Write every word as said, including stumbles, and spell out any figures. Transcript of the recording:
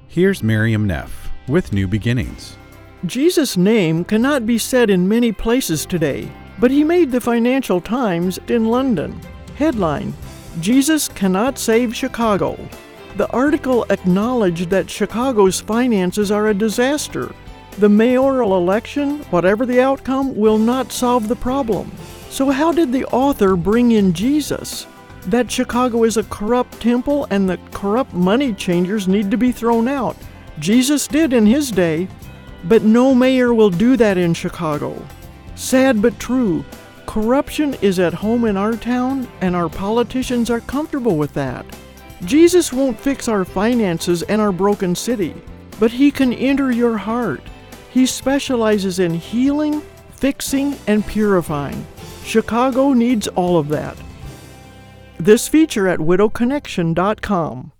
Here's Miriam Neff with New Beginnings. Jesus' name cannot be said in many places today, but he made the Financial Times in London. Headline: Jesus cannot save Chicago. The article acknowledged that Chicago's finances are a disaster. The mayoral election, whatever the outcome, will not solve the problem. So how did the author bring in Jesus? That Chicago is a corrupt temple and the corrupt money changers need to be thrown out. Jesus did in his day, but no mayor will do that in Chicago. Sad but true, corruption is at home in our town and our politicians are comfortable with that. Jesus won't fix our finances and our broken city, but he can enter your heart. He specializes in healing, fixing, and purifying. Chicago needs all of that. This feature at widow connection dot com.